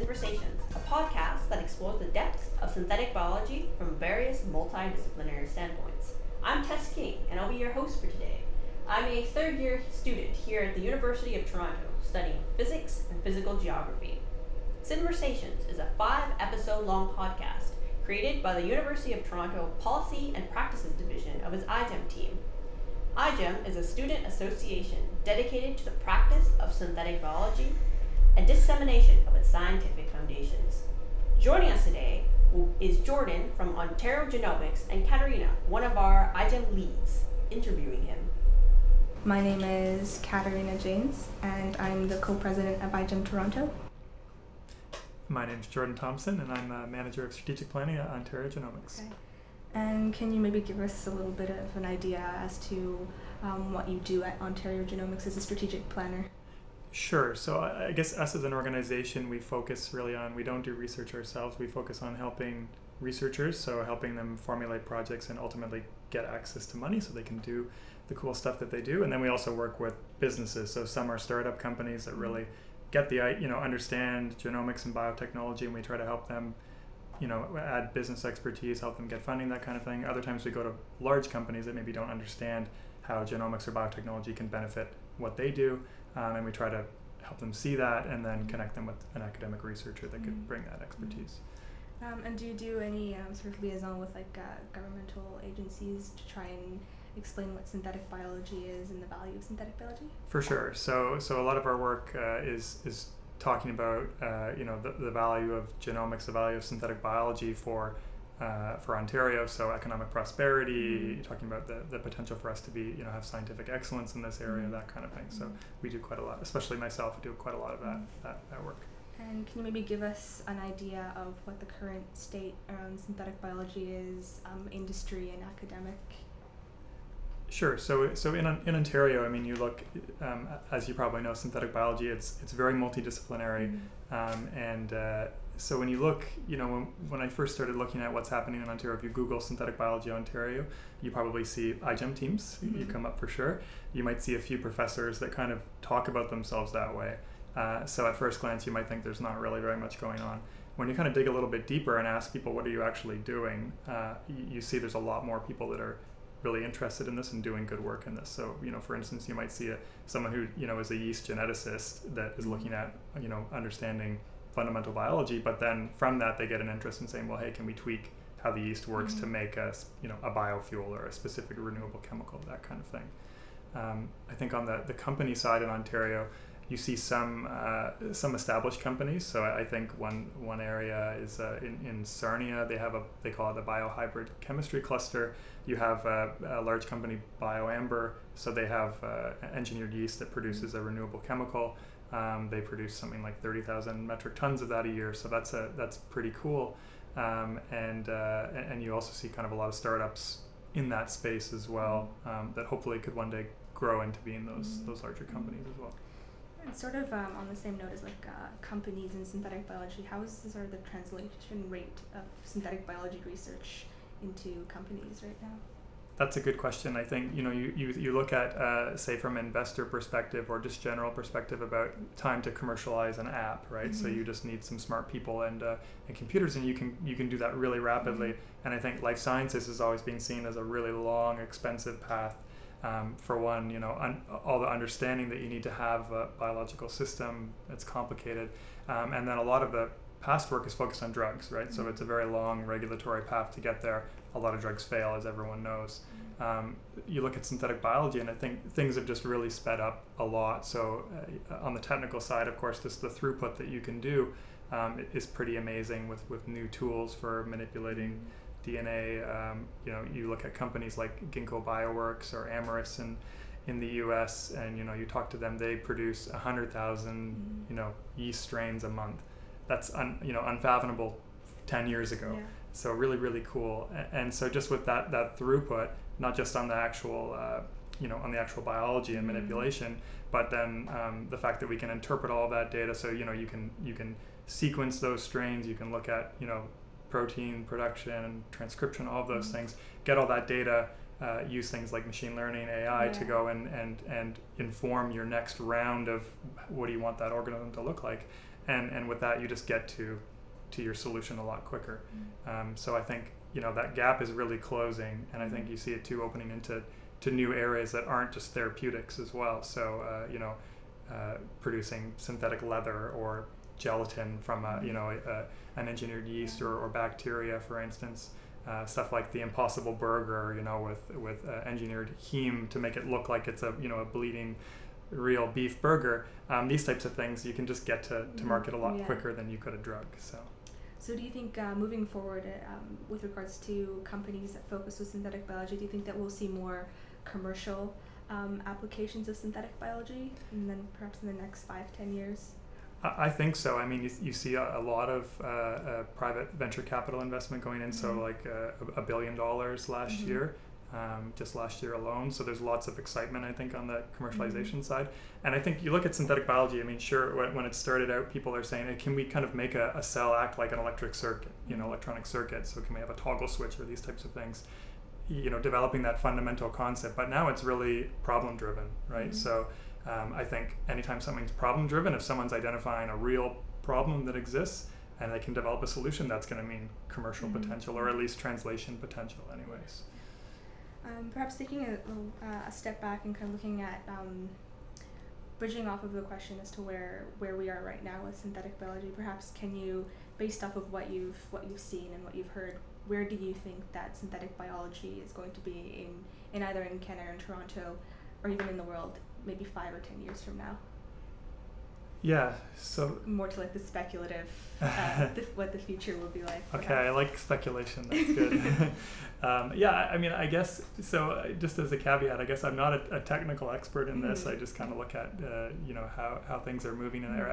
Synversations, a podcast that explores the depths of synthetic biology from various multidisciplinary standpoints. I'm Tess King, and I'll be your host for today. I'm a third-year student here at the University of Toronto, studying physics and physical geography. Synversations is a 5-episode-long podcast created by the University of Toronto Policy and Practices Division of its iGEM team. iGEM is a student association dedicated to the practice of synthetic biology and dissemination of its scientific foundations. Joining us today is Jordan from Ontario Genomics and Katarina, one of our iGEM leads, interviewing him. My name is Katarina James, and I'm the co-president of iGEM Toronto. My name is Jordan Thompson, and I'm a manager of strategic planning at Ontario Genomics. Okay. And can you maybe give us a little bit of an idea as to what you do at Ontario Genomics as a strategic planner? Sure. So I guess us as an organization, we focus really on, we don't do research ourselves. We focus on helping researchers, so helping them formulate projects and ultimately get access to money so they can do the cool stuff that they do. And then we also work with businesses. So some are startup companies that really get the, understand genomics and biotechnology, and we try to help them, add business expertise, help them get funding, that kind of thing. Other times we go to large companies that maybe don't understand how genomics or biotechnology can benefit what they do, and we try to help them see that and then connect them with an academic researcher that could bring that expertise. And do you do any sort of liaison with governmental agencies to try and explain what synthetic biology is and the value of synthetic biology? For sure. So a lot of our work is talking about the value of genomics, the value of synthetic biology for Ontario. So economic prosperity, talking about the potential for us to be have scientific excellence in this area, that kind of thing. So we do quite a lot, especially myself. I do quite a lot of that work. And can you maybe give us an idea of what the current state around synthetic biology is, industry and academic? Sure. So in Ontario, you look, as you probably know, synthetic biology, it's very multidisciplinary, so when you look, when I first started looking at what's happening in Ontario, if you Google synthetic biology Ontario, you probably see iGEM teams. You come up for sure. You might see a few professors that kind of talk about themselves that way. So at first glance, you might think there's not really very much going on. When you kind of dig a little bit deeper and ask people, what are you actually doing? You see there's a lot more people that are really interested in this and doing good work in this. So, for instance, you might see someone who, is a yeast geneticist that is looking at, understanding fundamental biology, but then from that they get an interest in saying, well, hey, can we tweak how the yeast works to make a biofuel or a specific renewable chemical, that kind of thing. I think on the company side in Ontario, you see some established companies. So I think one area is in Sarnia. They call it the biohybrid chemistry cluster. You have a large company, BioAmber. So they have engineered yeast that produces a renewable chemical. They produce something like 30,000 metric tons of that a year. So that's pretty cool. And you also see kind of a lot of startups in that space as well, that hopefully could one day grow into being those larger companies as well. And sort of on the same note as companies in synthetic biology, how is sort of the translation rate of synthetic biology research into companies right now? That's a good question. I think you look at say from an investor perspective or just general perspective about time to commercialize an app, right? So you just need some smart people and computers, and you can do that really rapidly. And I think life sciences is always being seen as a really long, expensive path. For one, all the understanding that you need to have a biological system that's complicated, and then a lot of the past work is focused on drugs, right? So it's a very long regulatory path to get there. A lot of drugs fail, as everyone knows. You look at synthetic biology, and I think things have just really sped up a lot. So on the technical side, of course, just the throughput that you can do is pretty amazing with new tools for manipulating DNA. You look at companies like Ginkgo Bioworks or Amyris in the US, and you talk to them, they produce 100,000 yeast strains a month. That's unfathomable 10 years ago. Yeah. So really, really cool. And so just with that throughput, not just on the actual on the actual biology and manipulation, but then the fact that we can interpret all of that data. So you can sequence those strains, you can look at protein production and transcription, all of those things, get all that data, use things like machine learning, AI to go and inform your next round of what do you want that organism to look like. and with that you just get to your solution a lot quicker. So I think that gap is really closing, and I think you see it too opening into new areas that aren't just therapeutics as well. So producing synthetic leather or gelatin from an engineered yeast or bacteria, for instance. Stuff like the Impossible Burger, with engineered heme to make it look like it's a bleeding real beef burger. These types of things you can just get to market a lot quicker than you could a drug. So do you think moving forward with regards to companies that focus with synthetic biology, do you think that we'll see more commercial applications of synthetic biology, and then perhaps in the next 5-10 years? I think so. I mean, you see a lot of private venture capital investment going in. So like $1 billion last year, just last year alone. So there's lots of excitement, I think, on the commercialization side. And I think you look at synthetic biology. I mean, sure, when it started out, people are saying, hey, can we kind of make a cell act like an electric circuit, electronic circuit? So can we have a toggle switch or these types of things? Developing that fundamental concept. But now it's really problem driven, right? So I think anytime something's problem driven, if someone's identifying a real problem that exists and they can develop a solution, that's going to mean commercial potential, or at least translation potential anyways. Perhaps taking a step back and kind of looking at bridging off of the question as to where we are right now with synthetic biology, perhaps can you, based off of what you've seen and what you've heard, where do you think that synthetic biology is going to be in either in Canada and Toronto, or even in the world, maybe 5 or 10 years from now? Yeah, so more to like the speculative, what the future will be like. Okay, perhaps. I like speculation. That's good. I mean, I guess so. Just as a caveat, I guess I'm not a technical expert in this. I just kind of look at how things are moving in there.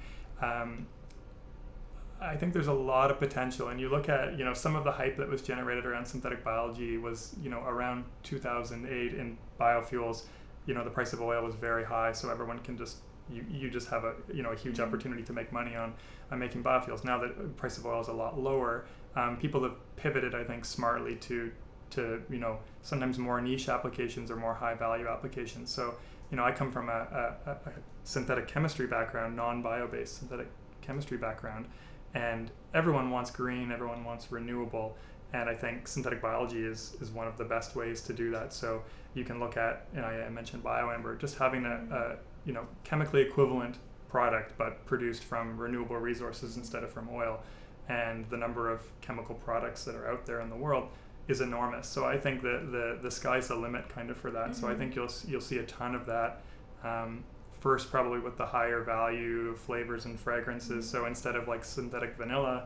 I think there's a lot of potential, and you look at some of the hype that was generated around synthetic biology was around 2008 in biofuels. The price of oil was very high, so everyone can just you just have a huge opportunity to make money on making biofuels. Now that the price of oil is a lot lower, people have pivoted, I think, smartly to sometimes more niche applications or more high value applications. So I come from a synthetic chemistry background, non-bio-based synthetic chemistry background, and everyone wants green, everyone wants renewable. And I think synthetic biology is one of the best ways to do that. So you can look at, I mentioned BioAmber, just having a chemically equivalent product but produced from renewable resources instead of from oil. And the number of chemical products that are out there in the world is enormous. So I think that the sky's the limit kind of for that. So I think you'll see a ton of that. First, probably with the higher value flavors and fragrances. So instead of like synthetic vanilla,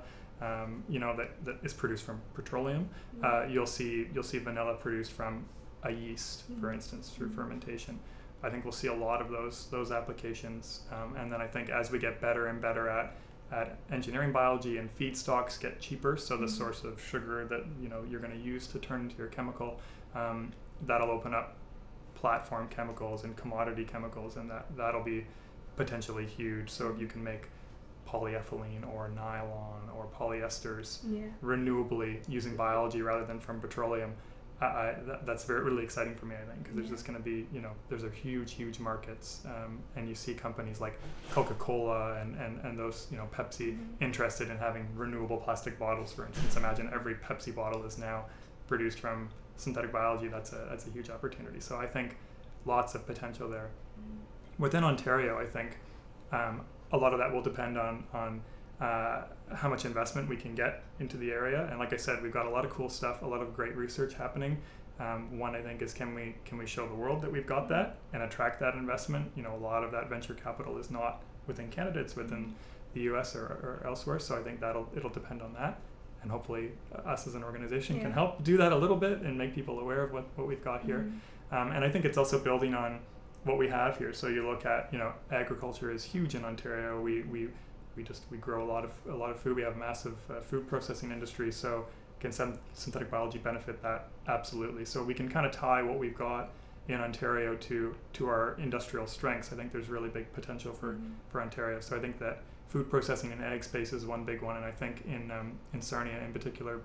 that is produced from petroleum, you'll see vanilla produced from a yeast, for instance, through fermentation. I think we'll see a lot of those applications, and then I think as we get better and better at engineering biology and feedstocks get cheaper, so the source of sugar that you're going to use to turn into your chemical, that'll open up platform chemicals and commodity chemicals, and that'll be potentially huge. So if you can make polyethylene or nylon or polyesters renewably using biology rather than from petroleum, that's really exciting for me, I think, because there's just going to be, there's a huge markets, and you see companies like Coca-Cola and those, Pepsi interested in having renewable plastic bottles, for instance. Imagine every Pepsi bottle is now produced from synthetic biology. That's a huge opportunity. So I think lots of potential there. Within Ontario, I think a lot of that will depend on how much investment we can get into the area. And like I said, we've got a lot of cool stuff, a lot of great research happening. One, I think, is can we show the world that we've got that and attract that investment? A lot of that venture capital is not within Canada, it's within the US or elsewhere. So I think it'll depend on that. And hopefully us as an organization can help do that a little bit and make people aware of what we've got here. And I think it's also building on what we have here. So you look at, agriculture is huge in Ontario. We grow a lot of food. We have a massive food processing industry. So can synthetic biology benefit that? Absolutely. So we can kind of tie what we've got in Ontario to our industrial strengths. I think there's really big potential for Ontario. So I think that food processing and ag space is one big one, and I think in Sarnia in particular,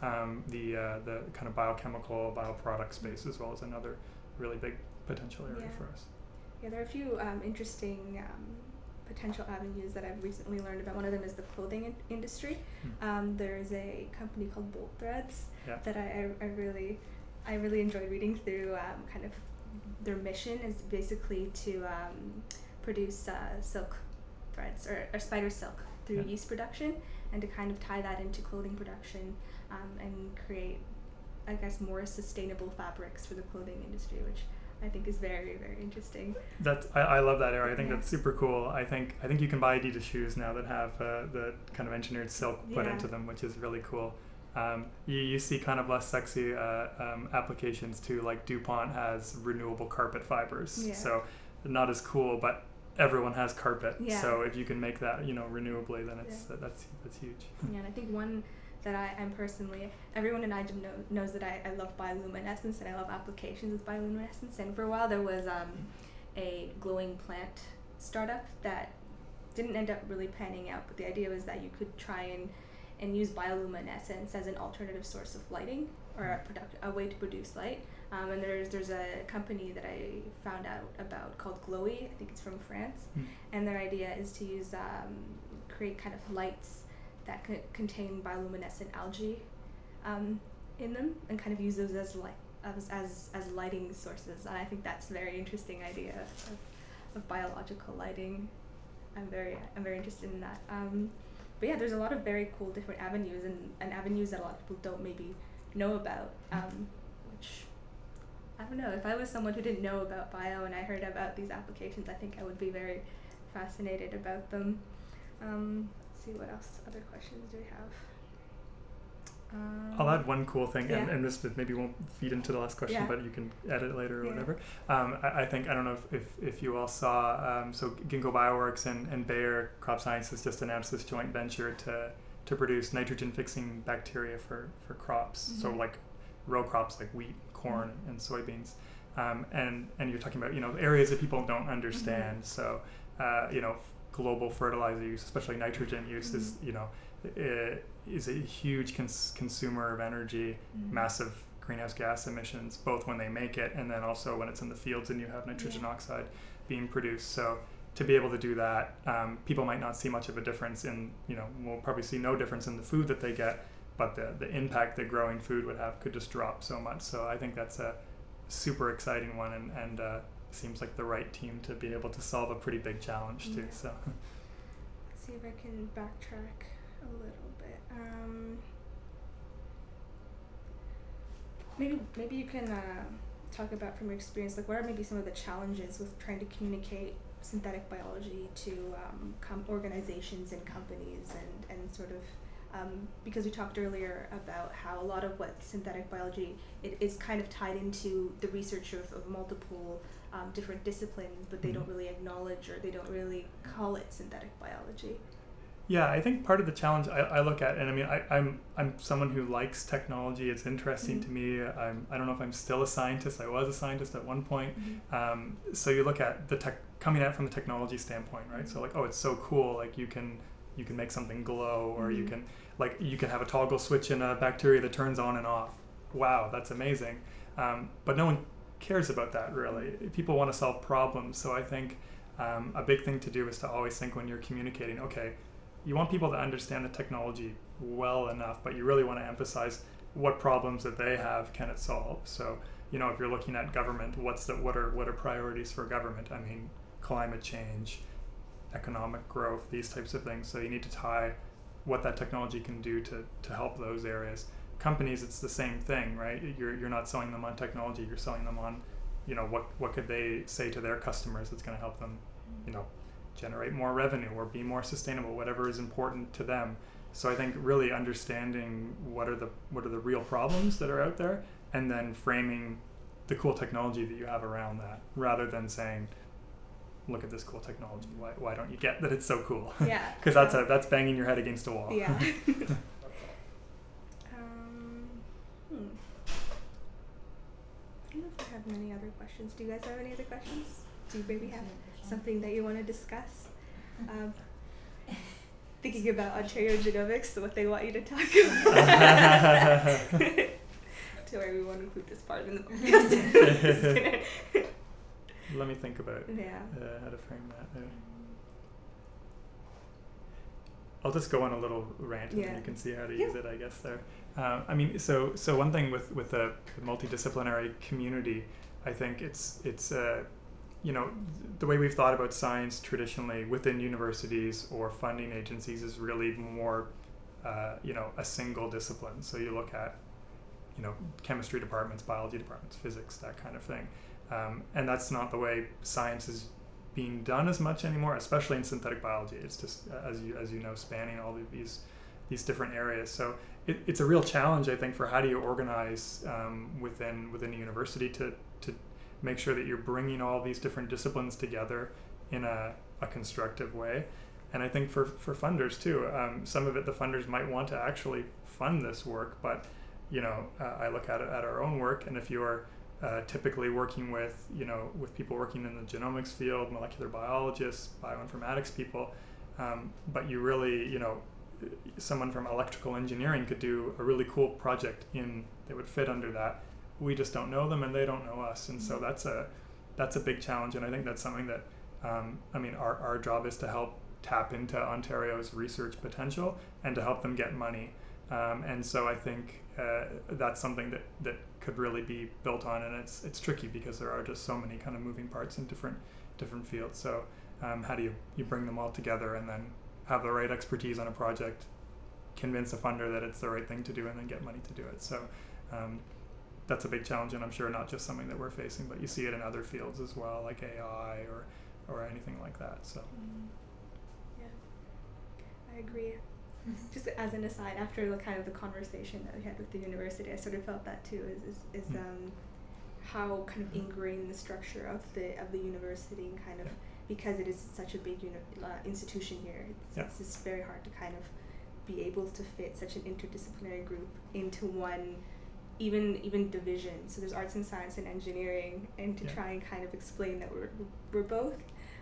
the kind of biochemical bioproduct space as well as another really big potential area for us. Yeah, there are a few interesting potential avenues that I've recently learned about. One of them is the clothing industry. There's a company called Bolt Threads that I really enjoyed reading through. Kind of their mission is basically to produce silk threads or spider silk through yeast production, and to kind of tie that into clothing production and create, I guess, more sustainable fabrics for the clothing industry, which I think is very, very interesting. I love that area. I think that's super cool. I think you can buy Adidas shoes now that have the kind of engineered silk put into them, which is really cool. You see kind of less sexy applications too, like DuPont has renewable carpet fibers. So not as cool, but everyone has carpet. So if you can make that, renewably, then that's huge. Yeah, and I think one that I'm personally, everyone in IGEM knows that I love bioluminescence and I love applications with bioluminescence. And for a while there was a glowing plant startup that didn't end up really panning out, but the idea was that you could try and use bioluminescence as an alternative source of lighting, or a way to produce light. And there's a company that I found out about called Glowy. I think it's from France, and their idea is to use create kind of lights that contain bioluminescent algae in them, and kind of use those as lighting sources. And I think that's a very interesting idea of biological lighting. I'm very interested in that. But yeah, there's a lot of very cool different avenues and avenues that a lot of people don't maybe know about, which, I don't know, if I was someone who didn't know about bio and I heard about these applications, I think I would be very fascinated about them. Let's see, what else, other questions do we have? I'll add one cool thing, and this maybe won't feed into the last question, but you can edit it later or whatever. I think, I don't know if you all saw, so Ginkgo Bioworks and Bayer Crop Sciences just announced this joint venture to produce nitrogen-fixing bacteria for crops, so like row crops like wheat, corn, and soybeans. And you're talking about, areas that people don't understand, so, global fertilizer use, especially nitrogen use, is a huge consumer of energy, massive greenhouse gas emissions, both when they make it and then also when it's in the fields and you have nitrogen oxide being produced. So to be able to do that, people might not see much of a difference in, we'll probably see no difference in the food that they get, but the impact that growing food would have could just drop so much. So I think that's a super exciting one, and seems like the right team to be able to solve a pretty big challenge too. So let's see if I can backtrack a little bit. Maybe you can talk about, from your experience, like what are maybe some of the challenges with trying to communicate synthetic biology to organizations and companies, and sort of because we talked earlier about how a lot of what synthetic biology is kind of tied into the research of multiple different disciplines, but they don't really acknowledge, or they don't really call it synthetic biology. Yeah, I think part of the challenge I look at, and I mean, I'm someone who likes technology. It's interesting to me. I don't know if I'm still a scientist. I was a scientist at one point. So you look at the coming at it from the technology standpoint, right? So like, oh, it's so cool. Like you can make something glow, or you can have a toggle switch in a bacteria that turns on and off. Wow, that's amazing. But no one cares about that really. People want to solve problems. So I think a big thing to do is to always think, when you're communicating, okay, you want people to understand the technology well enough, but you really want to emphasize what problems that they have can it solve. So, if you're looking at government, what are priorities for government? I mean, climate change, economic growth, these types of things. So you need to tie what that technology can do to help those areas. Companies, it's the same thing, right? You're not selling them on technology, you're selling them on, what could they say to their customers that's going to help them, generate more revenue or be more sustainable, whatever is important to them. So I think really understanding what are the real problems that are out there, and then framing the cool technology that you have around that, rather than saying, look at this cool technology, why don't you get that it's so cool? Yeah. Because that's banging your head against a wall. Yeah. I don't know if I have many other questions. Do you guys have any other questions? Do you maybe have something that you want to discuss? Thinking about Ontario Genomics, what they want you to talk about. To where we want to include this part in the podcast. Let me think about how to frame that. I'll just go on a little rant, and then you can see how to use it, I guess, there. I mean, so one thing with the multidisciplinary community, I think it's you know, the way we've thought about science traditionally within universities or funding agencies is really more, you know, a single discipline. So you look at, you know, chemistry departments, biology departments, physics, that kind of thing. And that's not the way science is being done as much anymore, especially in synthetic biology. It's just, as you know, spanning all of these different areas. So it's a real challenge, I think, for how do you organize within a university to make sure that you're bringing all these different disciplines together in a constructive way. And I think for funders too, some of it the funders might want to actually fund this work, but you know, I look at our own work, and if you're typically working with, you know, with people working in the genomics field, molecular biologists, bioinformatics people, but you really, you know, someone from electrical engineering could do a really cool project that would fit under that. We just don't know them, and they don't know us, and so that's a big challenge. And I think that's something that I mean, our job is to help tap into Ontario's research potential and to help them get money. And so I think that's something that could really be built on, and it's tricky because there are just so many kind of moving parts in different fields. So how do you bring them all together and then have the right expertise on a project, convince a funder that it's the right thing to do, and then get money to do it. So that's a big challenge, and I'm sure not just something that we're facing, but you see it in other fields as well, like AI or anything like that. So yeah, I agree. Just as an aside, after the kind of the conversation that we had with the university, I sort of felt that too, is how kind of ingrained the structure of the university, and kind of because it is such a big institution here, it's just very hard to kind of be able to fit such an interdisciplinary group into one even division. So there's arts and science and engineering, and to try and kind of explain that we're both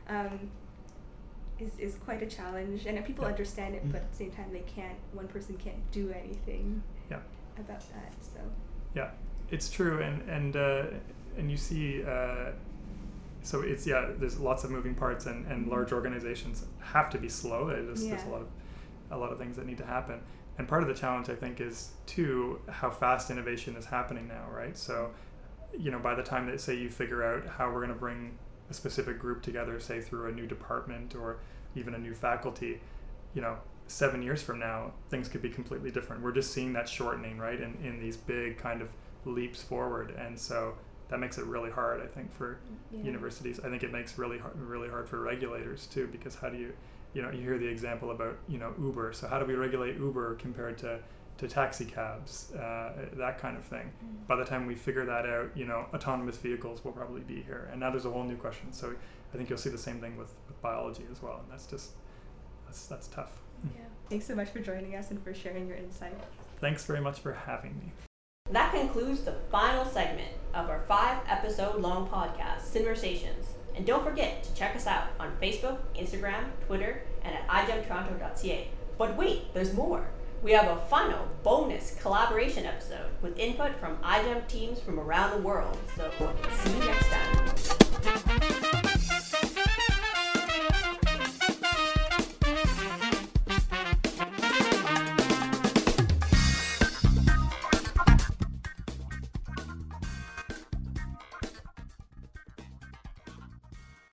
is quite a challenge, and people understand it, but at the same time one person can't do anything about that. So yeah, it's true, and you see so it's there's lots of moving parts, and large organizations have to be slow. There's a lot of things that need to happen. And part of the challenge, I think, is too how fast innovation is happening now, right? So, you know, by the time that, say, you figure out how we're going to bring a specific group together, say through a new department or even a new faculty, you know, 7 years from now, things could be completely different. We're just seeing that shortening, right, in these big kind of leaps forward. And so that makes it really hard, I think, for universities. I think it makes really hard for regulators too, because how do you hear the example about, you know, Uber. So how do we regulate Uber compared to taxi cabs, that kind of thing? By the time we figure that out, you know, autonomous vehicles will probably be here. And now there's a whole new question. So I think you'll see the same thing with biology as well. And that's tough. Yeah. Thanks so much for joining us and for sharing your insight. Thanks very much for having me. That concludes the final segment of our 5-episode-long podcast, Cinversations. And don't forget to check us out on Facebook, Instagram, Twitter, and at igemtoronto.ca. But wait, there's more. We have a final bonus collaboration episode with input from iGEM teams from around the world. So see you next time.